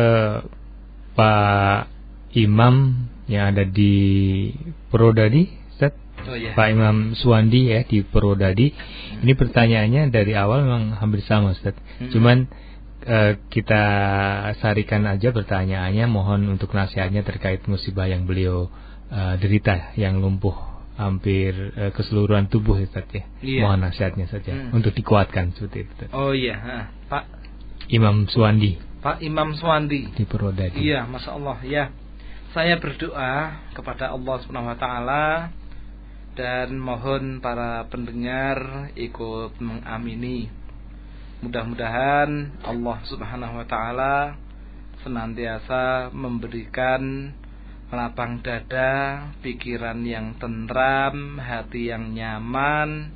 Speaker 3: Pak Imam yang ada di Purwodadi, Ustaz.
Speaker 1: Oh, iya.
Speaker 3: Pak Imam Suwandi ya di Purwodadi. Hmm. Ini pertanyaannya dari awal memang hampir sama, Ustaz. Hmm. Cuman uh, kita sarikan aja pertanyaannya. Mohon untuk nasihatnya terkait musibah yang beliau Uh, derita, yang lumpuh hampir uh, keseluruhan tubuh, Ustaz ya. Iya. Mohon nasihatnya saja hmm. untuk dikuatkan seperti itu.
Speaker 1: Oh iya, ha. Pak
Speaker 3: Imam Suwandi.
Speaker 1: Pak Imam Suwandi
Speaker 3: di Purwodadi.
Speaker 1: Iya, Masya Allah ya. Saya berdoa kepada Allah Subhanahu wa taala dan mohon para pendengar ikut mengamini. Mudah-mudahan Allah Subhanahu wa taala senantiasa memberikan lapang dada, pikiran yang tentram, hati yang nyaman,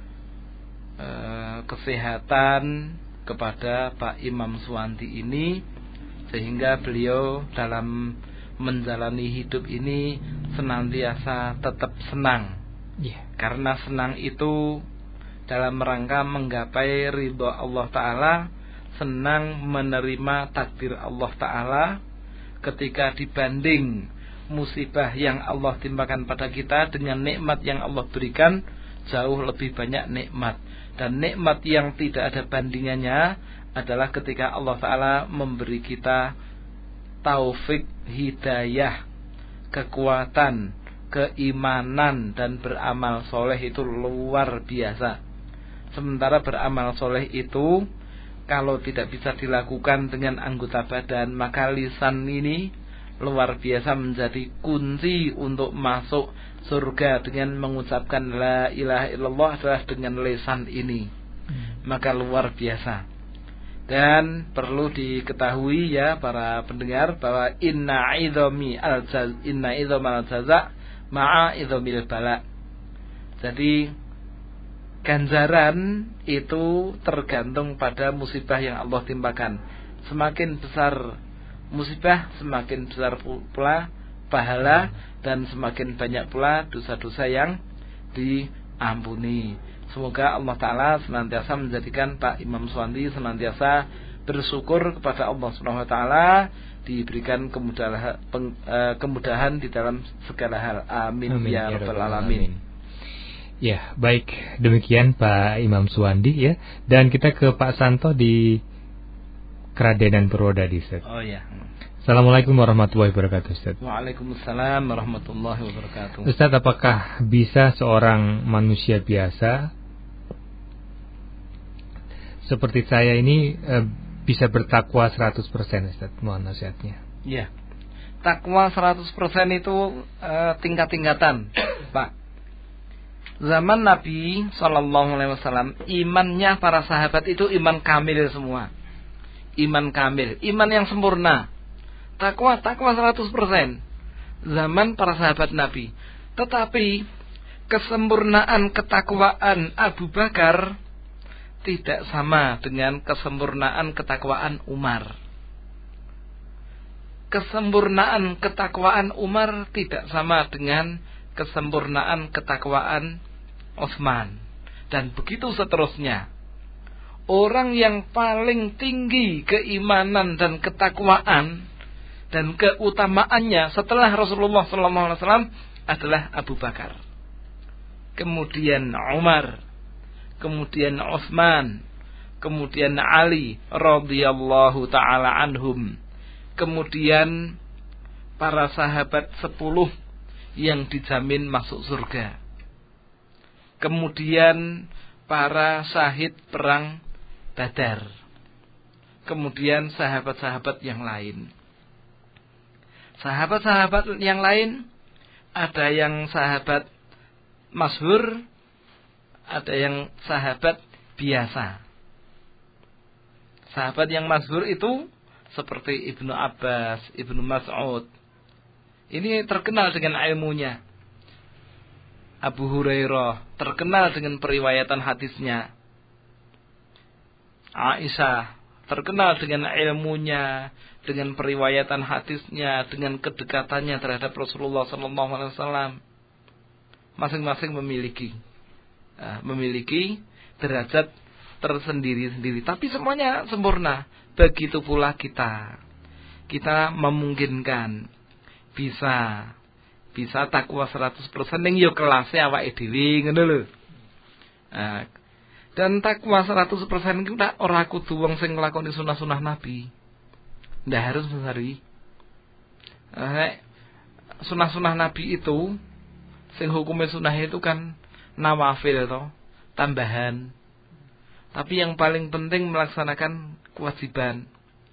Speaker 1: eh, kesehatan kepada Pak Imam Suwanti ini, sehingga beliau dalam menjalani hidup ini senantiasa tetap senang.
Speaker 3: Yeah.
Speaker 1: Karena senang itu dalam rangka menggapai ridha Allah Ta'ala, senang menerima takdir Allah Ta'ala ketika dibanding musibah yang Allah timpakan pada kita dengan nikmat yang Allah berikan, jauh lebih banyak nikmat. Dan nikmat yang tidak ada bandingannya adalah ketika Allah Ta'ala memberi kita taufik, hidayah, kekuatan, keimanan, dan beramal soleh itu luar biasa. Sementara beramal soleh itu kalau tidak bisa dilakukan dengan anggota badan, maka lisan ini luar biasa menjadi kunci untuk masuk surga. Dengan mengucapkan la ilaha illallah adalah dengan lisan ini, maka luar biasa. Dan perlu diketahui ya para pendengar bahwa inna idhami al-jaz inna idhamal jaza ma'a idhamil bala. Jadi ganjaran itu tergantung pada musibah yang Allah timpakan. Semakin besar musibah, semakin besar pula pahala, dan semakin banyak pula dosa-dosa yang diampuni. Semoga Allah Ta'ala senantiasa menjadikan Pak Imam Suwanti senantiasa bersyukur kepada Allah Subhanahu Wa Ta'ala, diberikan kemudahan, kemudahan di dalam segala hal. Amin, Amin ya rabbal alamin.
Speaker 3: Ya, baik, demikian Pak Imam Suwandi ya. Dan kita ke Pak Santo di Kradenan Purwodadi, Ustaz.
Speaker 1: Oh ya.
Speaker 3: Assalamualaikum warahmatullahi wabarakatuh, Ustaz.
Speaker 1: Waalaikumsalam warahmatullahi wabarakatuh.
Speaker 3: Ustaz, apakah bisa seorang manusia biasa seperti saya ini e, bisa bertakwa seratus persen, Ustaz? Mohon nasihatnya.
Speaker 1: Ya. Takwa seratus persen itu e, tingkat-tingkatan, Pak. Zaman Nabi Sallallahu Alaihi Wasallam, imannya para sahabat itu iman kamil semua, iman kamil, iman yang sempurna. Takwa, takwa seratus persen zaman para sahabat Nabi. Tetapi kesempurnaan ketakwaan Abu Bakar tidak sama dengan kesempurnaan ketakwaan Umar. Kesempurnaan ketakwaan Umar tidak sama dengan kesempurnaan ketakwaan Utsman, dan begitu seterusnya. Orang yang paling tinggi keimanan dan ketakwaan dan keutamaannya setelah Rasulullah sallallahu alaihi wasallam adalah Abu Bakar, kemudian Umar, kemudian Utsman, kemudian Ali radhiyallahu taala anhum, kemudian para sahabat sepuluh yang dijamin masuk surga, kemudian para syahid perang Badar, kemudian sahabat-sahabat yang lain. Sahabat-sahabat yang lain, ada yang sahabat masyhur, ada yang sahabat biasa. Sahabat yang masyhur itu seperti Ibnu Abbas, Ibnu Mas'ud. Ini terkenal dengan ilmunya. Abu Hurairah terkenal dengan periwayatan hadisnya. Aisyah terkenal dengan ilmunya, dengan periwayatan hadisnya, dengan kedekatannya terhadap Rasulullah sallallahu alaihi wasallam. Masing-masing memiliki uh, memiliki derajat tersendiri-sendiri, tapi semuanya sempurna. Begitu pula kita. Kita memungkinkan bisa bisa takwa seratus persen ning yo kelase awake dhewe ngono lho. Nah, dan takwa seratus persen itu ora kudu wong sing nglakoni sunah-sunah Nabi. Ndak harus sehari. Eh, sunah-sunah Nabi itu sing hukumnya sunah itu kan nawafil to, tambahan. Tapi yang paling penting melaksanakan kewajiban.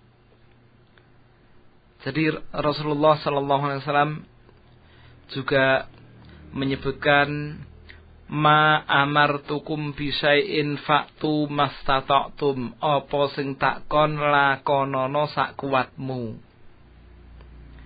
Speaker 1: Jadi Rasulullah sallallahu alaihi wasallam juga menyebutkan ma amartukum bi syai'in fa'tu mastata'tum, apa sing takon lakonono sak kuwatmu.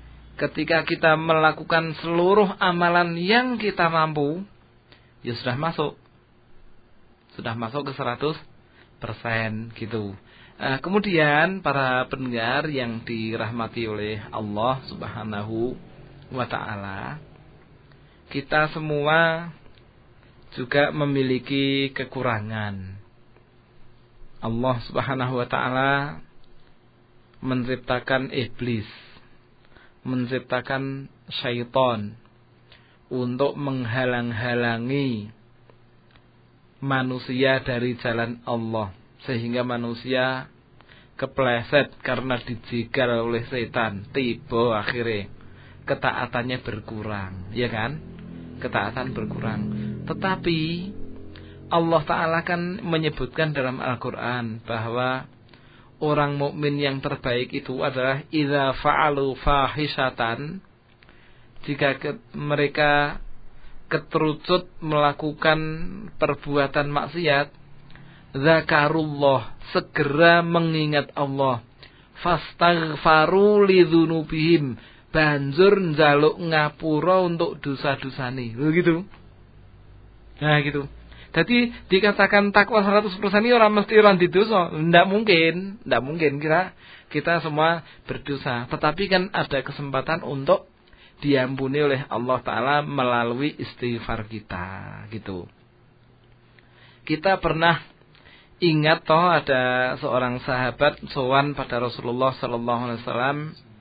Speaker 1: ketika kita melakukan seluruh amalan yang kita mampu, ya sudah masuk. Sudah masuk ke seratus persen gitu. Nah, kemudian para pendengar yang dirahmati oleh Allah Subhanahu wa ta'ala, kita semua juga memiliki kekurangan. Allah Subhanahu wa ta'ala menciptakan iblis, menciptakan syaitan untuk menghalang-halangi manusia dari jalan Allah, sehingga manusia kepleset karena dijegal oleh setan. Tiba akhirnya ketaatannya berkurang, ya kan? Ketaatan berkurang. Tetapi Allah Ta'ala kan menyebutkan dalam Al-Quran bahwa orang mukmin yang terbaik itu adalah idza fa'alu fahisatan, jika ke, mereka keterucut melakukan perbuatan maksiat, zakarullah, segera mengingat Allah, fastaghfaru lidzunubihim, banjur njaluk ngapura untuk dosa-dosane. Begitu. Nah gitu. Jadi dikatakan takwa seratus persen ini orang mesti orang didosa. Tidak mungkin, tidak mungkin kita kita semua berdosa. Tetapi kan ada kesempatan untuk diampuni oleh Allah Ta'ala melalui istighfar kita, gitu. Kita pernah ingat toh ada seorang sahabat sowan pada Rasulullah Sallallahu Alaihi Wasallam.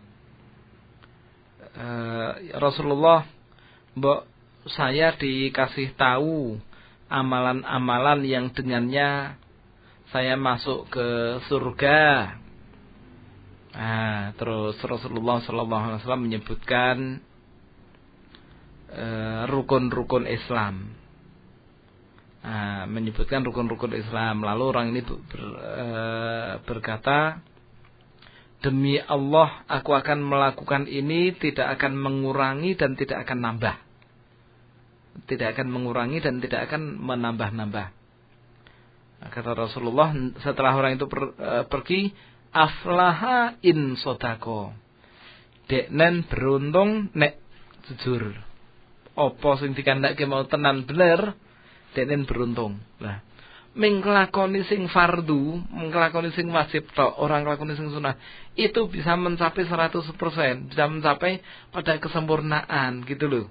Speaker 1: Uh, Rasulullah, mbok saya dikasih tahu amalan-amalan yang dengannya saya masuk ke surga. Nah, terus Rasulullah Sallallahu Alaihi Wasallam menyebutkan rukun-rukun uh, Islam, nah, menyebutkan rukun-rukun Islam. Lalu orang ini ber, uh, berkata, demi Allah, aku akan melakukan ini, tidak akan mengurangi dan tidak akan nambah, tidak akan mengurangi dan tidak akan menambah-nambah. Nah, kata Rasulullah setelah orang itu per, uh, pergi, aflaha in sodako, deknen beruntung nek jujur. Apa sing dikandake mau tenan bener, denen beruntung. Nah, mengkelakoni sing fardu, mengkelakoni sing wajib tok, orang nglakoni sing sunah, itu bisa mencapai seratus persen, bisa mencapai pada kesempurnaan gitu loh.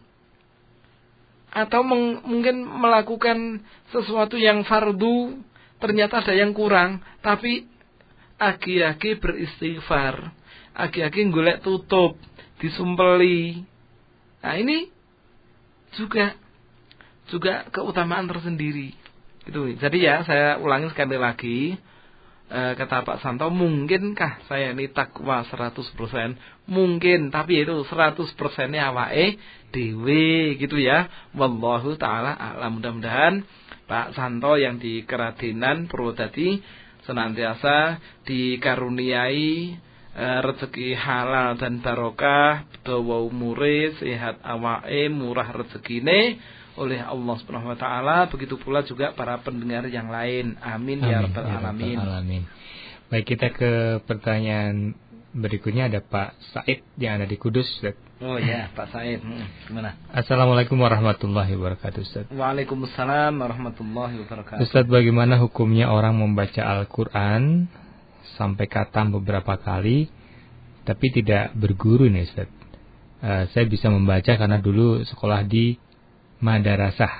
Speaker 1: Atau meng, mungkin melakukan sesuatu yang fardu, ternyata ada yang kurang, tapi agi-agi beristighfar, agi-agi golek tutup, disumpeli. Nah, ini juga juga keutamaan tersendiri gitu. Jadi ya saya ulangi sekali lagi, e, kata Pak Santo, mungkinkah saya ini takwa seratus persen? Mungkin, tapi itu seratus persennya awake dhewe gitu ya. Wallahu taala a'lam. Mudah-mudahan Pak Santo yang di Keradenan Purwodadi senantiasa dikaruniai e, rezeki halal dan barokah, dawa umure, sehat awake, murah rezekine oleh Allah Subhanahu wa taala. Begitu pula juga para pendengar yang lain. Amin, Amin ya rabbal alamin.
Speaker 3: Ya alamin. Baik, kita ke pertanyaan berikutnya. Ada Pak Said yang ada di Kudus, Ustaz.
Speaker 1: Oh ya, Pak Said. Hmm, gimana?
Speaker 3: Assalamualaikum warahmatullahi wabarakatuh, Ustaz.
Speaker 1: Waalaikumsalam warahmatullahi wabarakatuh.
Speaker 3: Ustaz, bagaimana hukumnya orang membaca Al-Qur'an sampai khatam beberapa kali tapi tidak berguru nih, Ustaz? Uh, saya bisa membaca karena dulu sekolah di madrasah.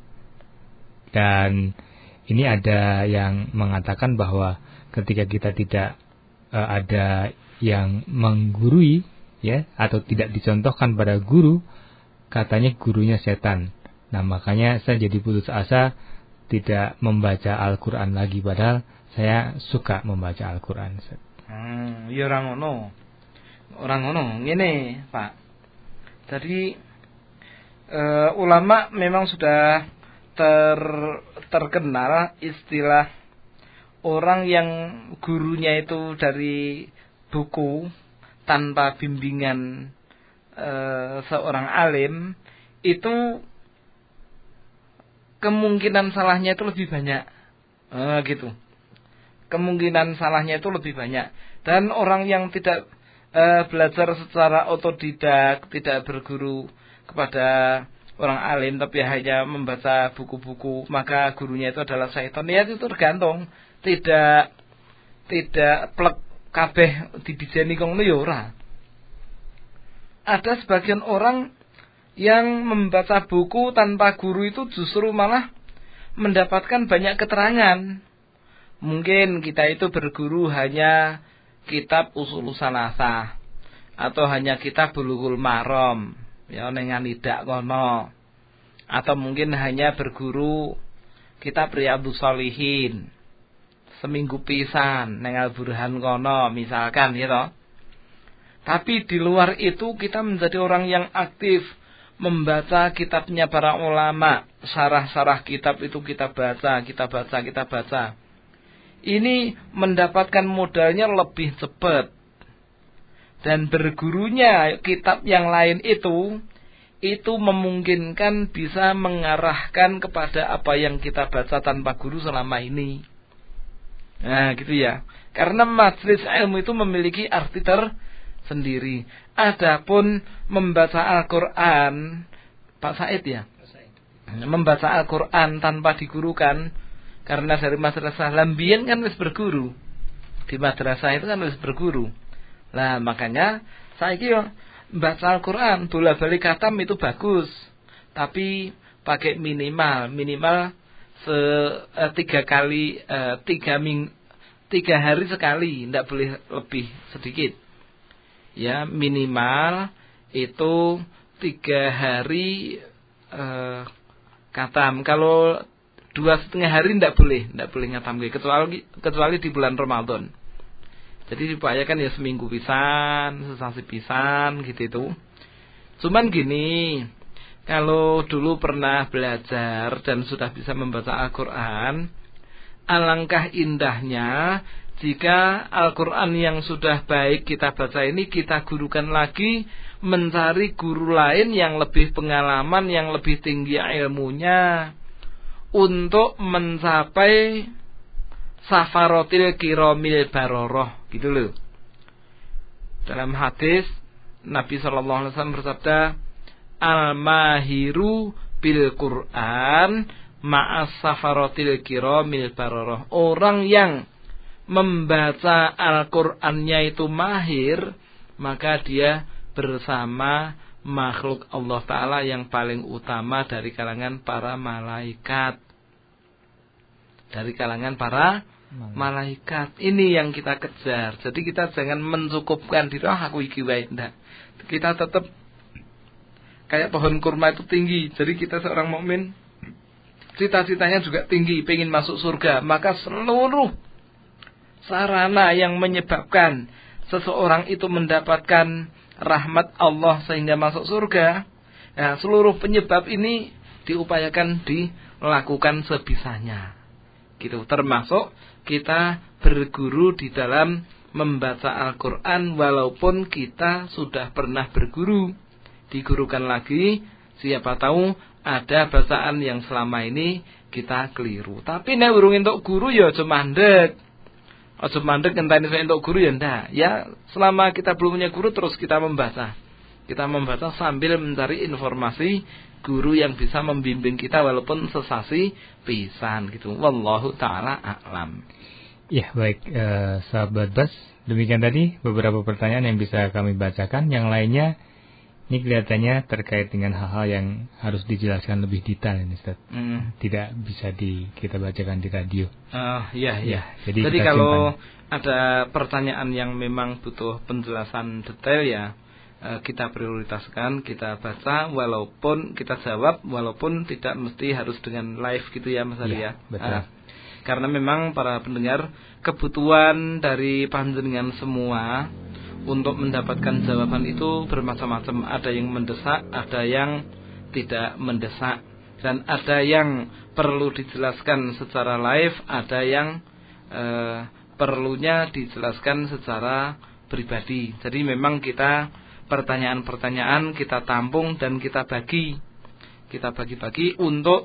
Speaker 3: Dan ini ada yang mengatakan bahwa ketika kita tidak uh, ada yang menggurui ya, atau tidak dicontohkan pada guru, katanya gurunya setan. Nah, makanya saya jadi putus asa tidak membaca Al-Qur'an lagi, padahal saya suka membaca Al-Qur'an.
Speaker 1: Hmm, ya orang ngono. Orang ngono ngene, Pak. Jadi Uh, ulama memang sudah ter, terkenal istilah orang yang gurunya itu dari buku tanpa bimbingan uh, seorang alim, itu kemungkinan salahnya itu lebih banyak. Uh, gitu. Kemungkinan salahnya itu lebih banyak. Dan orang yang tidak uh, belajar secara otodidak, tidak berguru kepada orang alim, tapi hanya membaca buku-buku, maka gurunya itu adalah syaitan. Ya itu tergantung, tidak tidak plek kabeh dibijani kong ya ora. Ada sebagian orang yang membaca buku tanpa guru itu justru malah mendapatkan banyak keterangan. Mungkin kita itu berguru hanya kitab Ushul Salasah atau hanya kitab Bulughul Maram, ya nengan idak kono. Atau mungkin hanya berguru kitab Riyadhus Shalihin seminggu pisan neng Al-Burhan kono misalkan gitu. Tapi di luar itu kita menjadi orang yang aktif membaca kitabnya para ulama, syarah-syarah kitab itu kita baca, kita baca, kita baca. Ini mendapatkan modalnya lebih cepat. Dan bergurunya kitab yang lain itu, itu memungkinkan bisa mengarahkan kepada apa yang kita baca tanpa guru selama ini. Nah gitu ya. Karena majelis ilmu itu memiliki arti tersendiri. Adapun membaca Al-Quran, Pak Said ya, membaca Al-Quran tanpa digurukan, karena dari madrasah Lambian kan wis berguru, di madrasah itu kan wis berguru. Lah makanya saya kira baca Al-Quran bola balik khatam itu bagus, tapi pakai minimal minimal se eh, tiga kali eh, tiga ming tiga hari sekali, tidak boleh lebih sedikit. Ya minimal itu tiga hari eh, katam. Kalau dua setengah hari tidak boleh, tidak boleh ngatam kecuali kecuali di bulan Ramadan. Jadi diupayakan ya seminggu pisan, sesasi pisan gitu itu. Cuman gini, kalau dulu pernah belajar dan sudah bisa membaca Al-Quran, alangkah indahnya jika Al-Quran yang sudah baik kita baca ini kita gurukan lagi, mencari guru lain yang lebih pengalaman, yang lebih tinggi ilmunya, untuk mencapai safarotil kiromil baroroh, gitu loh. Dalam hadis Nabi shallallahu alaihi wasallam bersabda, al-mahiru bil Quran ma'as safarotil kiromil baroroh. Orang yang membaca Al-Qur'annya itu mahir, maka dia bersama makhluk Allah Ta'ala yang paling utama dari kalangan para malaikat. Dari kalangan para malaikat. Ini yang kita kejar. Jadi kita jangan mencukupkan diri, ah aku iki wae, ndak. Kita tetap kayak pohon kurma itu tinggi. Jadi kita seorang mukmin cita-citanya juga tinggi, pengen masuk surga. Maka seluruh sarana yang menyebabkan seseorang itu mendapatkan rahmat Allah sehingga masuk surga, ya, seluruh penyebab ini diupayakan dilakukan sebisanya. Gitu, termasuk kita berguru di dalam membaca Al-Quran walaupun kita sudah pernah berguru. Digurukan lagi, siapa tahu ada bacaan yang selama ini kita keliru. Tapi nek urung entuk guru ya aja mandek. Aja mandek ngenteni saya entuk guru ya ndak. Ya selama kita belum punya guru terus kita membaca. Kita membaca sambil mencari informasi guru yang bisa membimbing kita walaupun sesasi pisan gitu. Wallahu taala a'lam.
Speaker 3: Ya, baik eh, sahabat Bas, demikian tadi beberapa pertanyaan yang bisa kami bacakan. Yang lainnya ini kelihatannya terkait dengan hal-hal yang harus dijelaskan lebih detail ini, Ustaz. Mm. Tidak bisa di kita bacakan di radio.
Speaker 1: Uh, iya, iya.
Speaker 3: Ya, jadi
Speaker 1: jadi kalau simpan. Ada pertanyaan yang memang butuh penjelasan detail ya, uh, kita prioritaskan, kita baca walaupun kita jawab walaupun tidak mesti harus dengan live gitu ya Mas Ari ya.
Speaker 3: Betul. Uh,
Speaker 1: karena memang para pendengar kebutuhan dari panjenengan semua untuk mendapatkan jawaban itu bermacam-macam. Ada yang mendesak, ada yang tidak mendesak, dan ada yang perlu dijelaskan secara live, ada yang eh, perlunya dijelaskan secara pribadi. Jadi memang kita pertanyaan-pertanyaan kita tampung dan kita bagi, kita bagi-bagi untuk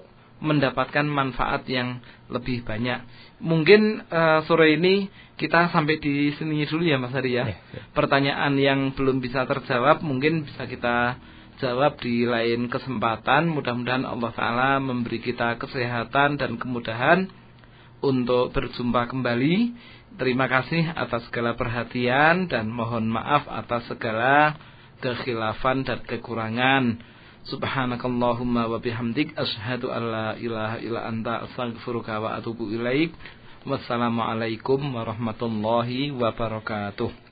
Speaker 1: mendapatkan manfaat yang lebih banyak. Mungkin uh, sore ini kita sampai di sini dulu ya Mas Hari ya.
Speaker 3: Ya, ya.
Speaker 1: Pertanyaan yang belum bisa terjawab mungkin bisa kita jawab di lain kesempatan. Mudah-mudahan Allah Ta'ala memberi kita kesehatan dan kemudahan untuk berjumpa kembali. Terima kasih atas segala perhatian dan mohon maaf atas segala kekhilafan dan kekurangan. Subhanakallahumma wa bihamdik asyhadu an la ilaha illa anta astaghfiruka wa atubu ilaik. Wassalamualaikum warahmatullahi wabarakatuh.